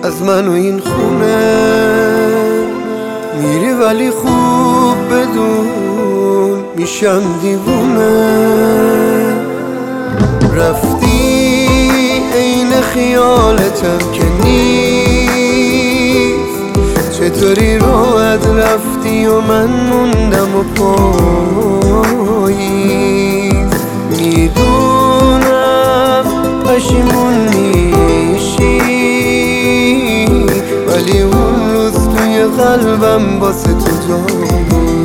از من و این خونه میری، ولی خوب بدون میشم دیوونه. رفتی عین خیالتم که نیست، چطوری راحت رفتی و من موندم و پاییز. میدونم پشیمون میشی، ولی اون روز توی قلبم واسه تو جایی.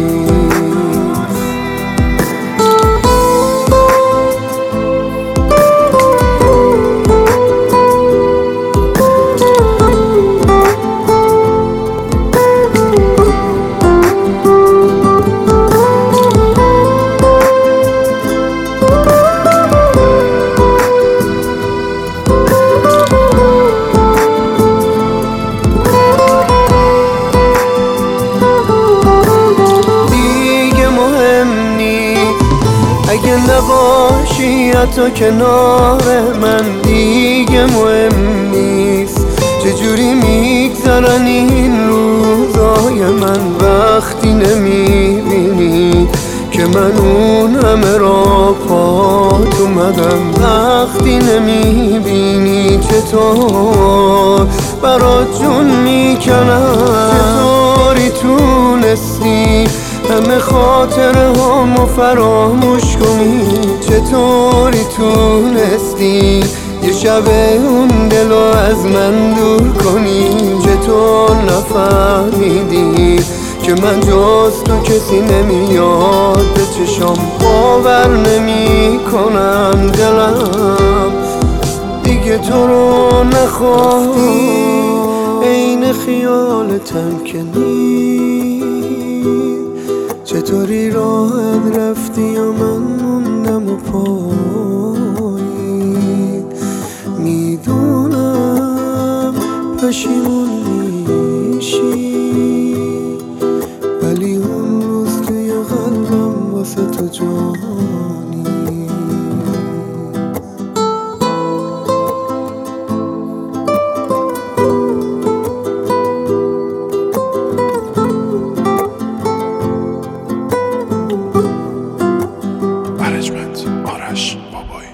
اگه نباشی حتی کنار من دیگه مهم نیست. چجوری میگذرن این روزای من وقتی نمیبینی که من اون همه را پات اومدم. وقتی نمیبینی چطور برات جون میکنم. چطوری تونستی همه خاطره هامو فراموش کنی؟ چطوری تونستی یه شب اون دلو از من دور کنی؟ چطور نفهمیدی که من جز تو کسی نمیاد به چشام؟ باور نمی کنم دلم دیگه تو رو نخواهی. عین خیالتم که نیست، چطوری راحت رفتی و من موندم و پایید. میدونم پشیمون میشی، ولی اون روز توی قلبم واسه تو جانی. منیجمنت آرش بابایی.